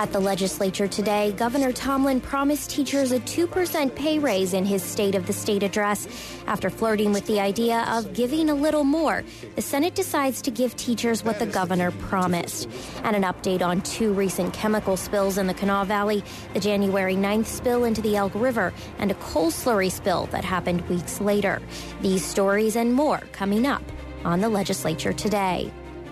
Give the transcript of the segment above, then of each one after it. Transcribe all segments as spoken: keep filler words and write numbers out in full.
At the legislature today, Governor Tomlin promised teachers a two percent pay raise in his State of the State address. After flirting with the idea of giving a little more, the Senate decides to give teachers what the governor promised. And an update on two recent chemical spills in the Kanawha Valley, the January ninth spill into the Elk River, and a coal slurry spill that happened weeks later. These stories and more coming up on the legislature today.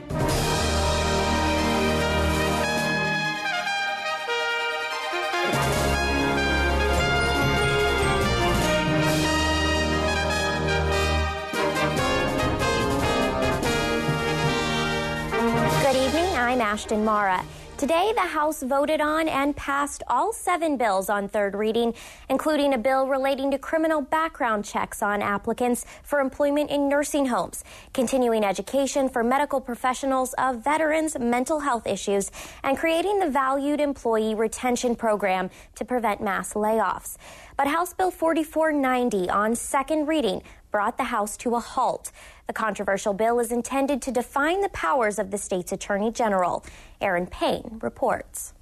I'm Ashton Mara. Today, the House voted on and passed all seven bills on third reading, including a bill relating to criminal background checks on applicants for employment in nursing homes, continuing education for medical professionals of veterans' mental health issues, and creating the Valued Employee Retention Program to prevent mass layoffs. But House Bill forty-four ninety on second reading brought the House to a halt. The controversial bill is intended to define the powers of the state's Attorney General. Aaron Payne reports.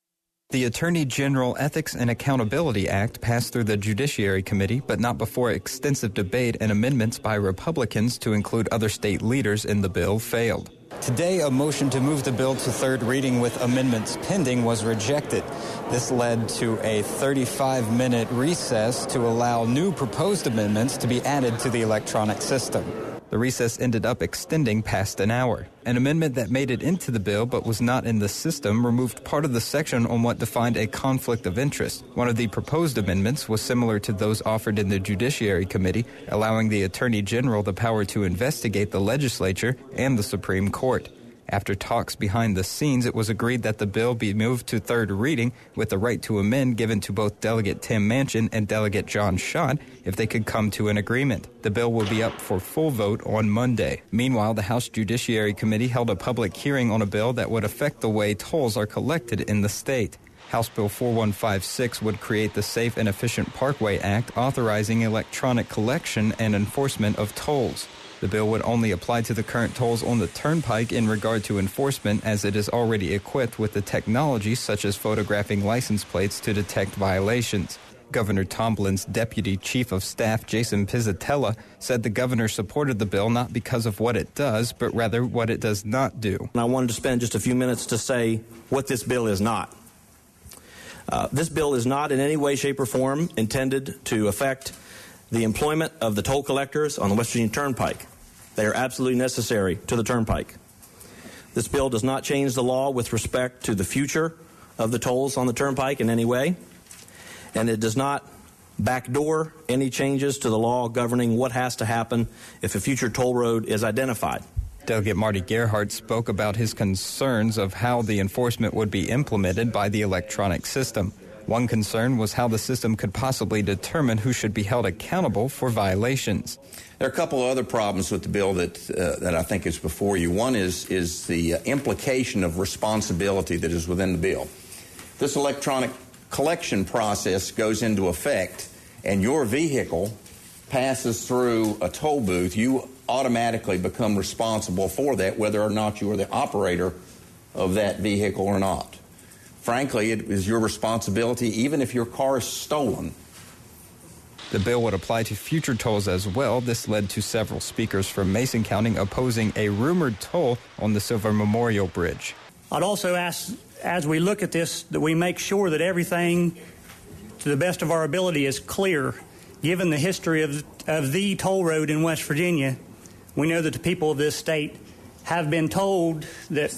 The Attorney General Ethics and Accountability Act passed through the Judiciary Committee, but not before extensive debate and amendments by Republicans to include other state leaders in the bill failed. Today, a motion to move the bill to third reading with amendments pending was rejected. This led to a thirty-five minute recess to allow new proposed amendments to be added to the electronic system. The recess ended up extending past an hour. An amendment that made it into the bill but was not in the system removed part of the section on what defined a conflict of interest. One of the proposed amendments was similar to those offered in the Judiciary Committee, allowing the Attorney General the power to investigate the legislature and the Supreme Court. After talks behind the scenes, it was agreed that the bill be moved to third reading with the right to amend given to both Delegate Tim Manchin and Delegate John Schott if they could come to an agreement. The bill will be up for full vote on Monday. Meanwhile, the House Judiciary Committee held a public hearing on a bill that would affect the way tolls are collected in the state. House Bill forty-one fifty-six would create the Safe and Efficient Parkway Act, authorizing electronic collection and enforcement of tolls. The bill would only apply to the current tolls on the turnpike in regard to enforcement, as it is already equipped with the technology such as photographing license plates to detect violations. Governor Tomlin's Deputy Chief of Staff, Jason Pizzatella, said the governor supported the bill not because of what it does, but rather what it does not do. And I wanted to spend just a few minutes to say what this bill is not. Uh, this bill is not in any way, shape, or form intended to affect the employment of the toll collectors on the West Virginia Turnpike. They are absolutely necessary to the Turnpike. This bill does not change the law with respect to the future of the tolls on the Turnpike in any way, and it does not backdoor any changes to the law governing what has to happen if a future toll road is identified. Delegate Marty Gerhardt spoke about his concerns of how the enforcement would be implemented by the electronic system. One concern was how the system could possibly determine who should be held accountable for violations. There are a couple of other problems with the bill that uh, that I think is before you. One is is the uh, implication of responsibility that is within the bill. This electronic collection process goes into effect, and your vehicle passes through a toll booth. You automatically become responsible for that, whether or not you are the operator of that vehicle or not. Frankly, it is your responsibility even if your car is stolen. The bill would apply to future tolls as well. This led to several speakers from Mason County opposing a rumored toll on the Silver Memorial Bridge. I'd also ask, as we look at this, that we make sure that everything, to the best of our ability, is clear. Given the history of, of the toll road in West Virginia, we know that the people of this state have been told that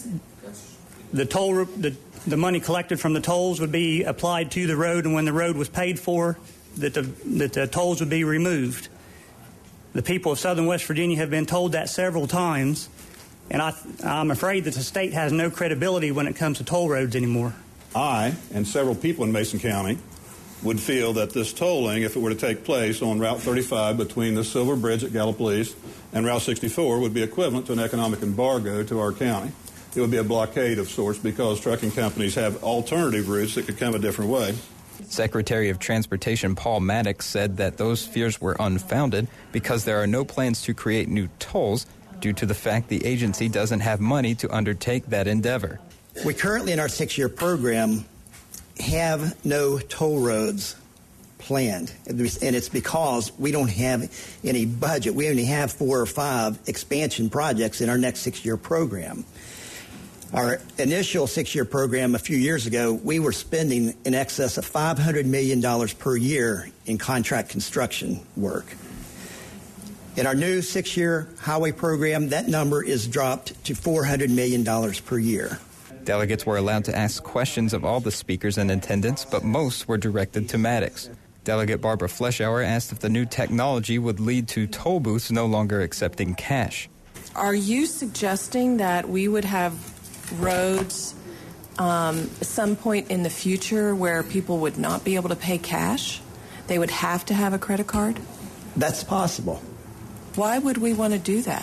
the toll the The money collected from the tolls would be applied to the road, and when the road was paid for, that the, that the tolls would be removed. The people of southern West Virginia have been told that several times, and I, I'm afraid that the state has no credibility when it comes to toll roads anymore. I and several people in Mason County would feel that this tolling, if it were to take place on Route thirty-five between the Silver Bridge at Gallipolis and Route sixty-four, would be equivalent to an economic embargo to our county. It would be a blockade of sorts because trucking companies have alternative routes that could come a different way. Secretary of Transportation Paul Maddox said that those fears were unfounded because there are no plans to create new tolls due to the fact the agency doesn't have money to undertake that endeavor. We currently, in our six-year program, have no toll roads planned, and it's because we don't have any budget. We only have four or five expansion projects in our next six-year program. Our initial six-year program a few years ago, we were spending in excess of five hundred million dollars per year in contract construction work. In our new six-year highway program, that number is dropped to four hundred million dollars per year. Delegates were allowed to ask questions of all the speakers in attendance, but most were directed to Maddox. Delegate Barbara Fleischauer asked if the new technology would lead to toll booths no longer accepting cash. Are you suggesting that we would have roads um, some point in the future where people would not be able to pay cash? They would have to have a credit card? That's possible. Why would we want to do that?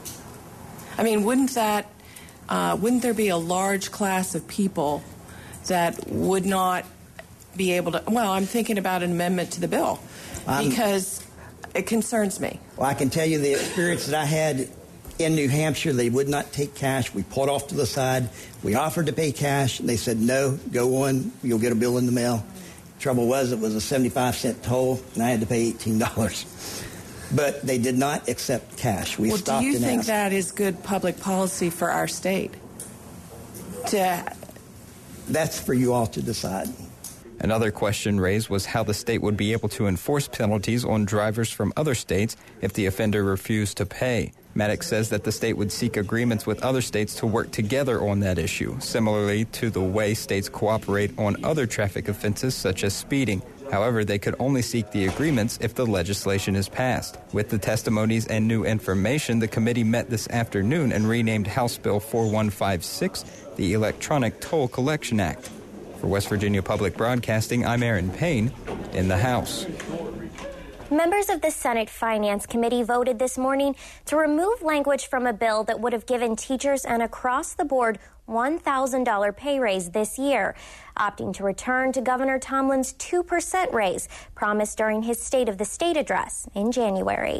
I mean, wouldn't that, uh, wouldn't there be a large class of people that would not be able to, well, I'm thinking about an amendment to the bill um, because it concerns me. Well, I can tell you the experience that I had in New Hampshire. They would not take cash. We pulled off to the side. We offered to pay cash, and they said, no, go on. You'll get a bill in the mail. Trouble was, it was a seventy-five cent toll, and I had to pay eighteen dollars. But they did not accept cash. We well, stopped do you and think asked. that is good public policy for our state? To... That's for you all to decide. Another question raised was how the state would be able to enforce penalties on drivers from other states if the offender refused to pay. Maddox says that the state would seek agreements with other states to work together on that issue, similarly to the way states cooperate on other traffic offenses such as speeding. However, they could only seek the agreements if the legislation is passed. With the testimonies and new information, the committee met this afternoon and renamed House Bill four one five six the Electronic Toll Collection Act. For West Virginia Public Broadcasting, I'm Aaron Payne in the House. Members of the Senate Finance Committee voted this morning to remove language from a bill that would have given teachers an across-the-board one thousand dollars pay raise this year, opting to return to Governor Tomlin's two percent raise promised during his State of the State address in January.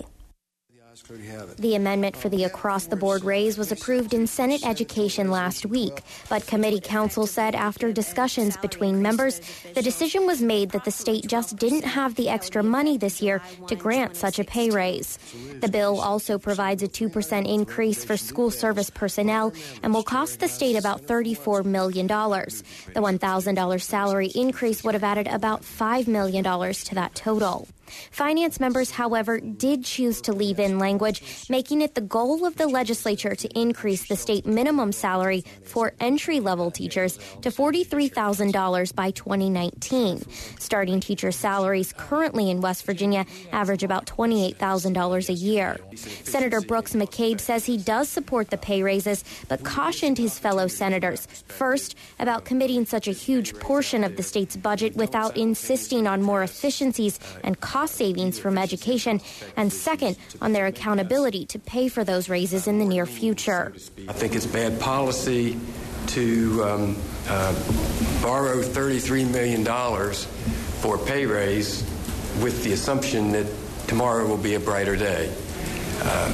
The amendment for the across-the-board raise was approved in Senate Education last week, but committee counsel said after discussions between members, the decision was made that the state just didn't have the extra money this year to grant such a pay raise. The bill also provides a two percent increase for school service personnel and will cost the state about thirty-four million dollars. The one thousand dollars salary increase would have added about five million dollars to that total. Finance members, however, did choose to leave in language, making it the goal of the legislature to increase the state minimum salary for entry-level teachers to forty-three thousand dollars by twenty nineteen. Starting teacher salaries currently in West Virginia average about twenty-eight thousand dollars a year. Senator Brooks McCabe says he does support the pay raises, but cautioned his fellow senators, first, about committing such a huge portion of the state's budget without insisting on more efficiencies and cost cost savings from education, and second, on their accountability to pay for those raises in the near future. I think it's bad policy to um, uh, borrow thirty-three million dollars for a pay raise with the assumption that tomorrow will be a brighter day. Uh,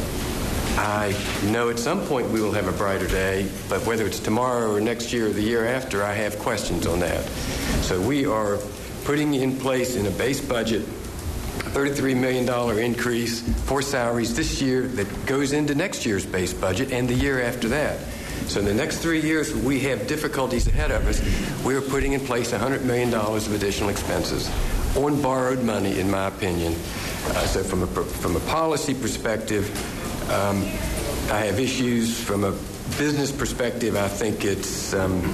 I know at some point we will have a brighter day, but whether it's tomorrow or next year or the year after, I have questions on that. So we are putting in place in a base budget thirty-three million dollars increase for salaries this year that goes into next year's base budget and the year after that. So in the next three years, we have difficulties ahead of us. We are putting in place one hundred million dollars of additional expenses on borrowed money, in my opinion. Uh, so from a, from a policy perspective, um, I have issues. From a business perspective, I think it's um,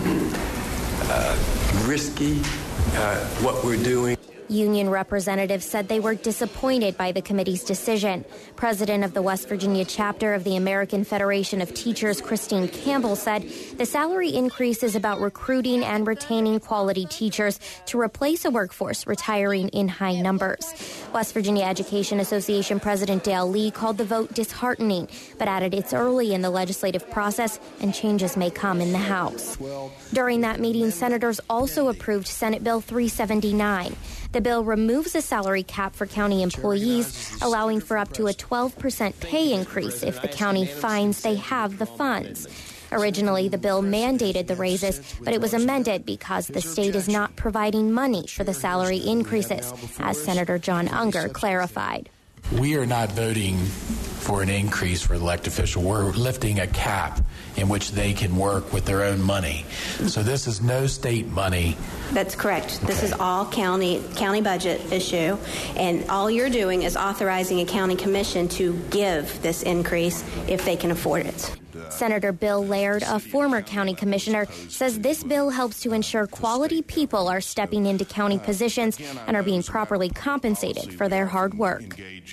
uh, risky, uh, what we're doing. Union representatives said they were disappointed by the committee's decision. President of the West Virginia chapter of the American Federation of Teachers, Christine Campbell, said the salary increase is about recruiting and retaining quality teachers to replace a workforce retiring in high numbers. West Virginia Education Association President Dale Lee called the vote disheartening, but added it's early in the legislative process and changes may come in the House. During that meeting, senators also approved Senate Bill three seventy-nine. The bill removes a salary cap for county employees, allowing for up to a twelve percent pay increase if the county finds they have the funds. Originally, the bill mandated the raises, but it was amended because the state is not providing money for the salary increases, as Senator John Unger clarified. We are not voting for an increase for elected officials. We're lifting a cap in which they can work with their own money. So this is no state money. That's correct. This Okay. is all county county budget issue, and all you're doing is authorizing a county commission to give this increase if they can afford it. Senator Bill Laird, a former county commissioner, says this bill helps to ensure quality people are stepping into county positions and are being properly compensated for their hard work.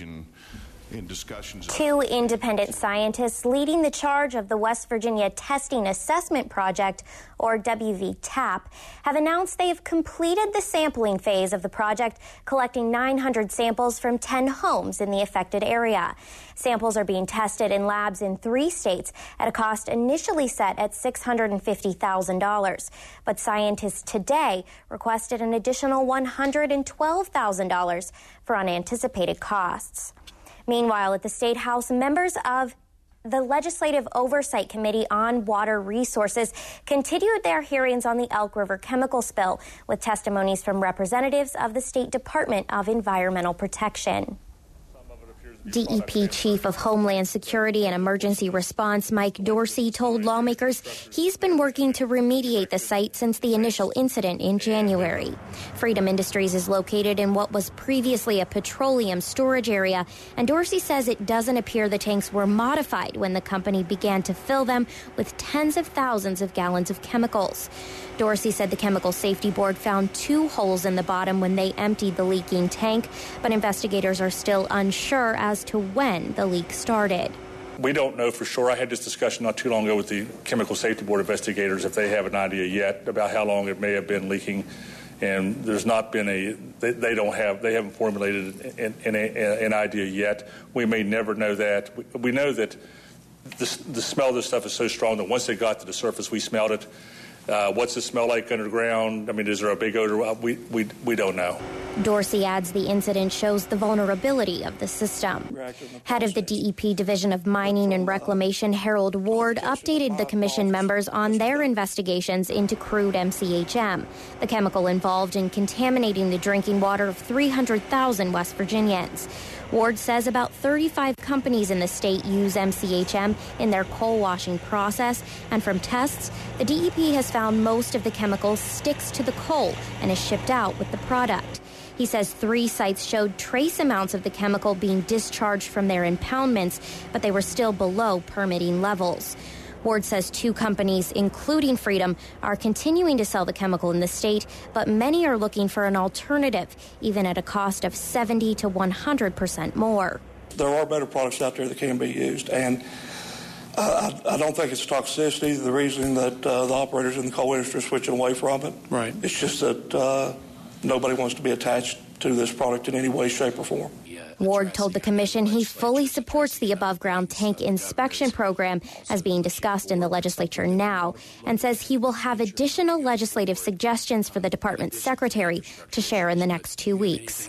Two independent scientists leading the charge of the West Virginia Testing Assessment Project, or W V TAP, have announced they have completed the sampling phase of the project, collecting nine hundred samples from ten homes in the affected area. Samples are being tested in labs in three states at a cost initially set at six hundred fifty thousand dollars. But scientists today requested an additional one hundred twelve thousand dollars for unanticipated costs. Meanwhile, at the State House, members of the Legislative Oversight Committee on Water Resources continued their hearings on the Elk River chemical spill with testimonies from representatives of the State Department of Environmental Protection. D E P Chief of Homeland Security and Emergency Response Mike Dorsey told lawmakers he's been working to remediate the site since the initial incident in January. Freedom Industries is located in what was previously a petroleum storage area, and Dorsey says it doesn't appear the tanks were modified when the company began to fill them with tens of thousands of gallons of chemicals. Dorsey said the Chemical Safety Board found two holes in the bottom when they emptied the leaking tank, but investigators are still unsure as to when the leak started. We don't know for sure. I had this discussion not too long ago with the Chemical Safety Board investigators if they have an idea yet about how long it may have been leaking. And there's not been a, they, they don't have, they haven't formulated an, an, an idea yet. We may never know that. We, we know that the, the smell of this stuff is so strong that once it got to the surface, we smelled it. Uh, what's it smell like underground? I mean, is there a big odor? We, we, we don't know. Dorsey adds the incident shows the vulnerability of the system. Head of the D E P Division of Mining and Reclamation, Harold Ward, updated the commission members on their investigations into crude M C H M, the chemical involved in contaminating the drinking water of three hundred thousand West Virginians. Ward says about thirty-five companies in the state use M C H M in their coal washing process, and from tests, the D E P has found most of the chemical sticks to the coal and is shipped out with the product. He says three sites showed trace amounts of the chemical being discharged from their impoundments, but they were still below permitting levels. Ward says two companies, including Freedom, are continuing to sell the chemical in the state, but many are looking for an alternative, even at a cost of seventy to one hundred percent more. There are better products out there that can be used, and uh, I, I don't think it's toxicity. The reason that uh, the operators in the coal industry are switching away from it, right? It's just that uh, nobody wants to be attached to this product in any way, shape, or form. Ward told the commission he fully supports the above-ground tank inspection program as being discussed in the legislature now, and says he will have additional legislative suggestions for the department's secretary to share in the next two weeks.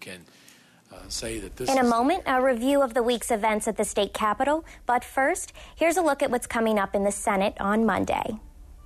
In a moment, a review of the week's events at the state capitol, but first, here's a look at what's coming up in the Senate on Monday.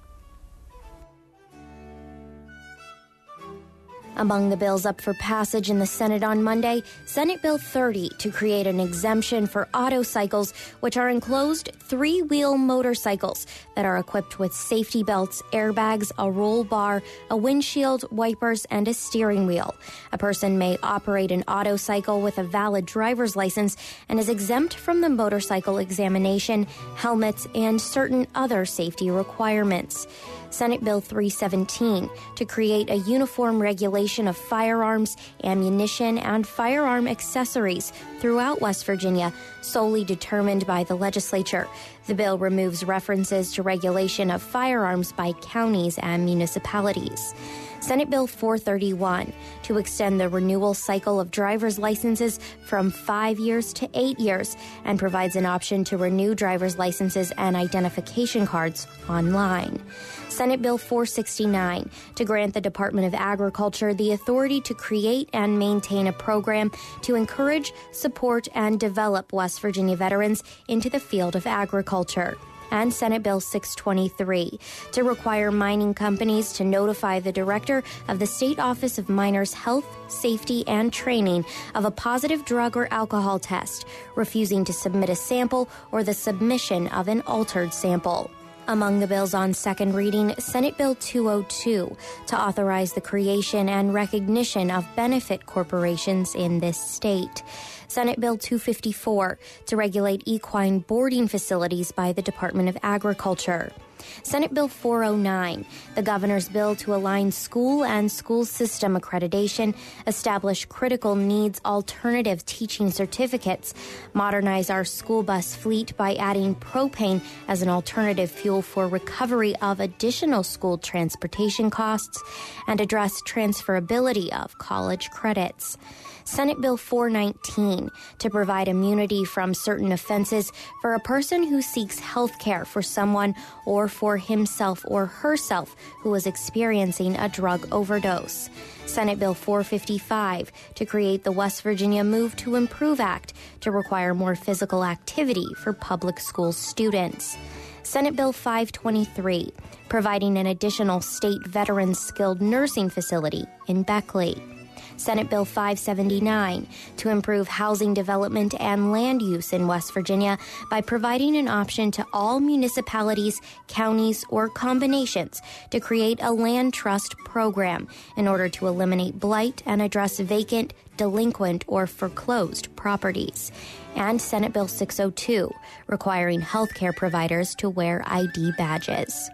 Among the bills up for passage in the Senate on Monday, Senate Bill thirty to create an exemption for autocycles, which are enclosed three-wheel motorcycles that are equipped with safety belts, airbags, a roll bar, a windshield, wipers, and a steering wheel. A person may operate an autocycle with a valid driver's license and is exempt from the motorcycle examination, helmets, and certain other safety requirements. Senate Bill three seventeen to create a uniform regulation of firearms, ammunition, and firearm accessories throughout West Virginia, solely determined by the legislature. The bill removes references to regulation of firearms by counties and municipalities. Senate Bill four thirty-one to extend the renewal cycle of driver's licenses from five years to eight years and provides an option to renew driver's licenses and identification cards online. Senate Bill four sixty-nine to grant the Department of Agriculture the authority to create and maintain a program to encourage, support, and develop West Virginia veterans into the field of agriculture. and Senate Bill six twenty-three to require mining companies to notify the director of the State Office of Miners' Health, Safety, and Training of a positive drug or alcohol test, refusing to submit a sample or the submission of an altered sample. Among the bills on second reading, Senate Bill two oh two to authorize the creation and recognition of benefit corporations in this state. Senate Bill two fifty-four to regulate equine boarding facilities by the Department of Agriculture. Senate Bill four oh nine, the governor's bill to align school and school system accreditation, establish critical needs alternative teaching certificates, modernize our school bus fleet by adding propane as an alternative fuel for recovery of additional school transportation costs, and address transferability of college credits. Senate Bill four nineteen to provide immunity from certain offenses for a person who seeks health care for someone or for himself or herself who is experiencing a drug overdose. Senate Bill four fifty-five to create the West Virginia Move to Improve Act to require more physical activity for public school students. Senate Bill five twenty-three, providing an additional state veterans skilled nursing facility in Beckley. Senate Bill five seventy-nine to improve housing development and land use in West Virginia by providing an option to all municipalities, counties, or combinations to create a land trust program in order to eliminate blight and address vacant, delinquent, or foreclosed properties. And Senate Bill six oh two, requiring healthcare providers to wear I D badges.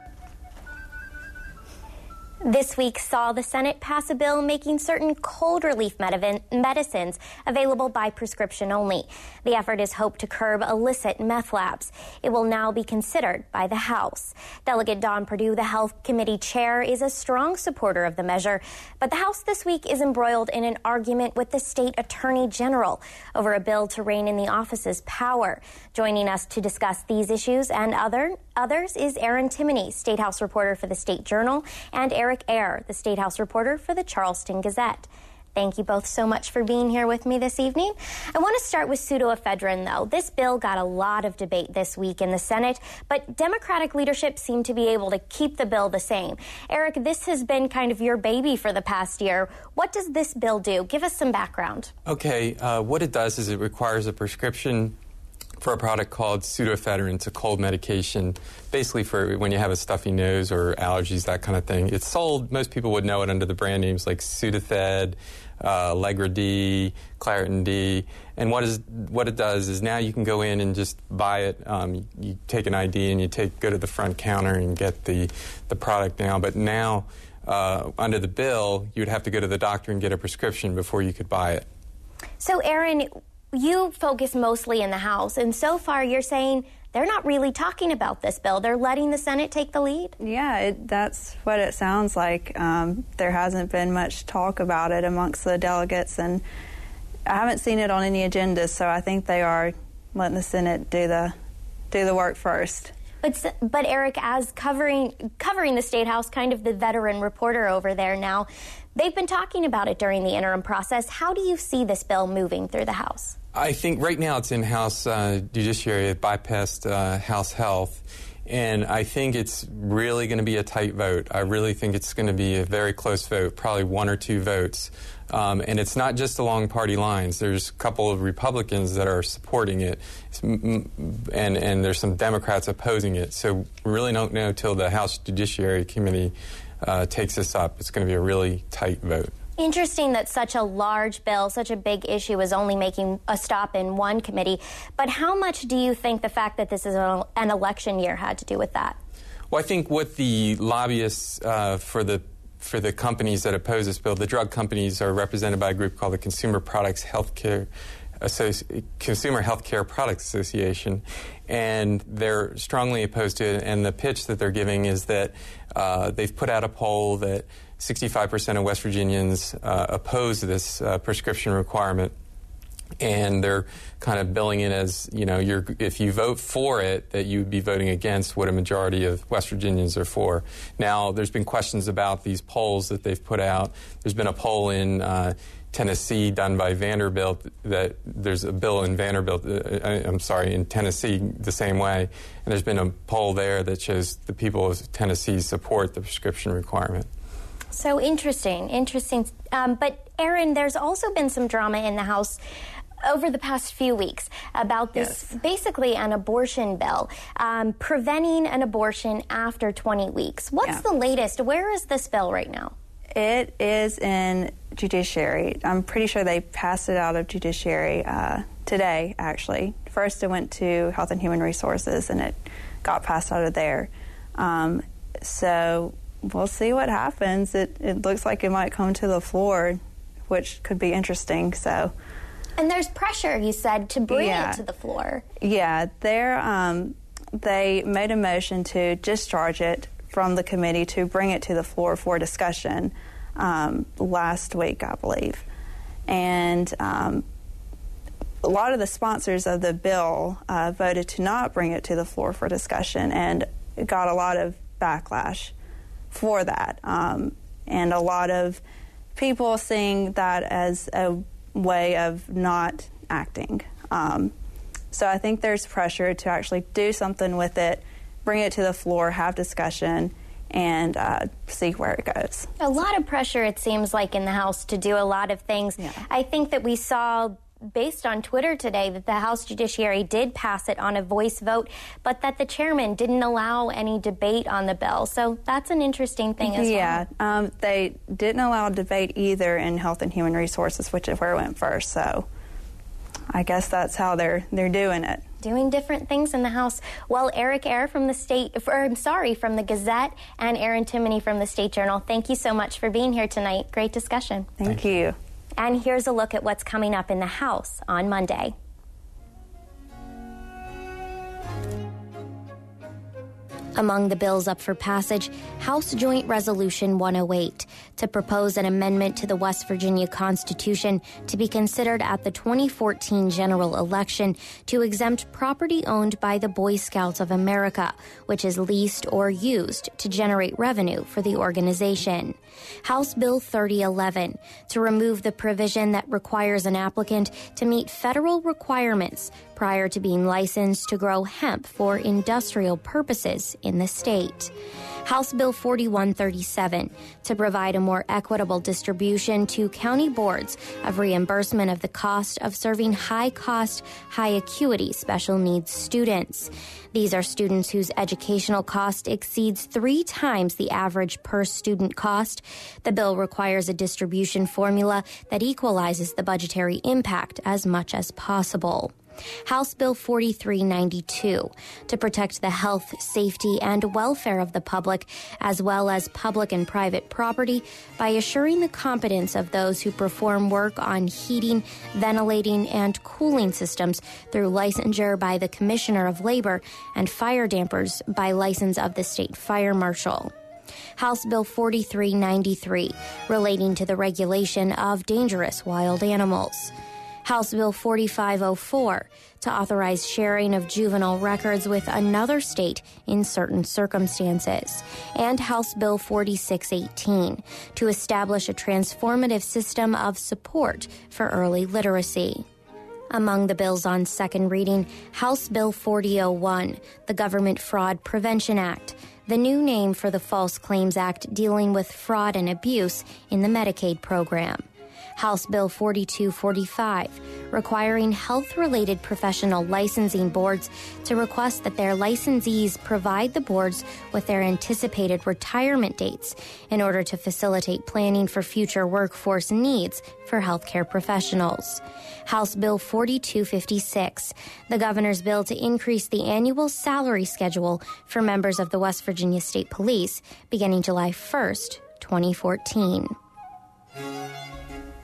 This week saw the Senate pass a bill making certain cold relief medicines available by prescription only. The effort is hoped to curb illicit meth labs. It will now be considered by the House. Delegate Don Perdue, the Health Committee chair, is a strong supporter of the measure, but the House this week is embroiled in an argument with the state attorney general over a bill to rein in the office's power. Joining us to discuss these issues and other others is Aaron Timoney, State House reporter for the State Journal, and Eric Ayer, the State House reporter for the Charleston Gazette. Thank you both so much for being here with me this evening. I want to start with pseudoephedrine, though. This bill got a lot of debate this week in the Senate, but Democratic leadership seemed to be able to keep the bill the same. Eric, this has been kind of your baby for the past year. What does this bill do? Give us some background. Okay, uh, what it does is it requires a prescription for a product called pseudoephedrine. It's a cold medication, basically for when you have a stuffy nose or allergies, that kind of thing. It's sold, most people would know it under the brand names like Sudafed, uh, Allegra D, Claritin D. And what is what it does is now you can go in and just buy it. Um, you take an I D and you take go to the front counter and get the, the product now. But now, uh, under the bill, you would have to go to the doctor and get a prescription before you could buy it. So, Aaron, you focus mostly in the House, and so far you're saying they're not really talking about this bill. They're letting the Senate take the lead? Yeah, it, that's what it sounds like. Um, there hasn't been much talk about it amongst the delegates, and I haven't seen it on any agendas, so I think they are letting the Senate do the do the work first. But, but Eric, as covering covering the State House, kind of the veteran reporter over there now, they've been talking about it during the interim process. How do you see this bill moving through the House? I think right now it's in House uh, Judiciary. It bypassed uh, House Health. And I think it's really going to be a tight vote. I really think it's going to be a very close vote, probably one or two votes. Um, and it's not just along party lines. There's a couple of Republicans that are supporting it, and, and there's some Democrats opposing it. So we really don't know until the House Judiciary Committee uh, takes this up. It's going to be a really tight vote. Interesting that such a large bill, such a big issue, is only making a stop in one committee. But how much do you think the fact that this is an election year had to do with that? Well, I think what the lobbyists uh, for the for the companies that oppose this bill, the drug companies, are represented by a group called the Consumer Products Healthcare Associ- Consumer Healthcare Products Association, and they're strongly opposed to it. And the pitch that they're giving is that uh, they've put out a poll that sixty-five percent of West Virginians uh, oppose this uh, prescription requirement. And they're kind of billing it as, you know, you're, if you vote for it, that you'd be voting against what a majority of West Virginians are for. Now, there's been questions about these polls that they've put out. There's been a poll in uh, Tennessee done by Vanderbilt that there's a bill in Vanderbilt, uh, I'm sorry, in Tennessee the same way. And there's been a poll there that shows the people of Tennessee support the prescription requirement. So interesting, interesting. Um, but, Aaron, there's also been some drama in the House over the past few weeks about this, yes. basically an abortion bill, um, preventing an abortion after twenty weeks. What's yeah. the latest? Where is this bill right now? It is in Judiciary. I'm pretty sure they passed it out of Judiciary uh, today, actually. First it went to Health and Human Resources, and it got passed out of there. Um, so we'll see what happens. It, it looks like it might come to the floor, which could be interesting, so... And there's pressure, you said, to bring yeah. it to the floor. Yeah, they're, um, they made a motion to discharge it from the committee to bring it to the floor for discussion um, last week, I believe. And um, a lot of the sponsors of the bill uh, voted to not bring it to the floor for discussion, and it got a lot of backlash for that. Um, and a lot of people seeing that as a way of not acting. Um, so I think there's pressure to actually do something with it, bring it to the floor, have discussion, and uh, see where it goes. A lot of pressure, it seems like, in the House to do a lot of things. Yeah. I think that we saw, based on Twitter today, that the House Judiciary did pass it on a voice vote, but that the chairman didn't allow any debate on the bill. So that's an interesting thing as yeah, well. Yeah, um, they didn't allow debate either in Health and Human Resources, which is where it went first. So I guess that's how they're they're doing it. Doing different things in the House. Well, Eric Eyre from the State, or, I'm sorry, from the Gazette, and Aaron Timoney from the State Journal, thank you so much for being here tonight. Great discussion. Thank, Thank you. you. And here's a look at what's coming up in the House on Monday. Among the bills up for passage, House Joint Resolution one oh eight to propose an amendment to the West Virginia Constitution to be considered at the twenty fourteen general election to exempt property owned by the Boy Scouts of America, which is leased or used to generate revenue for the organization. House Bill thirty eleven to remove the provision that requires an applicant to meet federal requirements prior to being licensed to grow hemp for industrial purposes in the state. House Bill forty-one thirty-seven to provide a more equitable distribution to county boards of reimbursement of the cost of serving high-cost, high-acuity special needs students. These are students whose educational cost exceeds three times the average per-student cost. The bill requires a distribution formula that equalizes the budgetary impact as much as possible. House Bill forty-three ninety-two to protect the health, safety, and welfare of the public, as well as public and private property, by assuring the competence of those who perform work on heating, ventilating, and cooling systems through licensure by the Commissioner of Labor and fire dampers by license of the State Fire Marshal. House Bill forty-three ninety-three relating to the regulation of dangerous wild animals. House Bill forty-five oh four to authorize sharing of juvenile records with another state in certain circumstances. And House Bill forty-six eighteen to establish a transformative system of support for early literacy. Among the bills on second reading, House Bill forty oh one, the Government Fraud Prevention Act, the new name for the False Claims Act dealing with fraud and abuse in the Medicaid program. House Bill forty-two forty-five, requiring health-related professional licensing boards to request that their licensees provide the boards with their anticipated retirement dates in order to facilitate planning for future workforce needs for healthcare professionals. House Bill forty-two fifty-six, the governor's bill to increase the annual salary schedule for members of the West Virginia State Police beginning July first, twenty fourteen.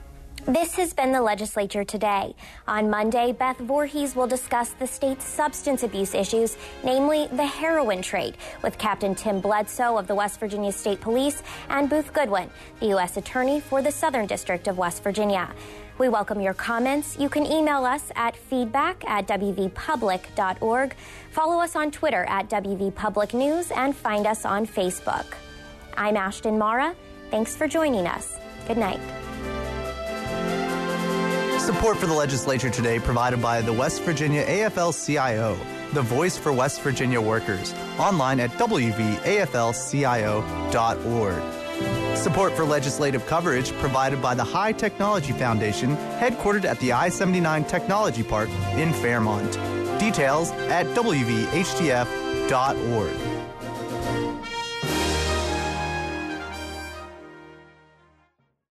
This has been the Legislature Today. On Monday, Beth Voorhees will discuss the state's substance abuse issues, namely the heroin trade, with Captain Tim Bledsoe of the West Virginia State Police and Booth Goodwin, the U S Attorney for the Southern District of West Virginia. We welcome your comments. You can email us at feedback at w v public dot org, follow us on Twitter at W V Public News, and find us on Facebook. I'm Ashton Mara. Thanks for joining us. Good night. Support for the Legislature Today provided by the West Virginia A F L C I O, the voice for West Virginia workers, online at w v a f l c i o dot org. Support for legislative coverage provided by the High Technology Foundation, headquartered at the I seventy-nine Technology Park in Fairmont. Details at w v h t f dot org.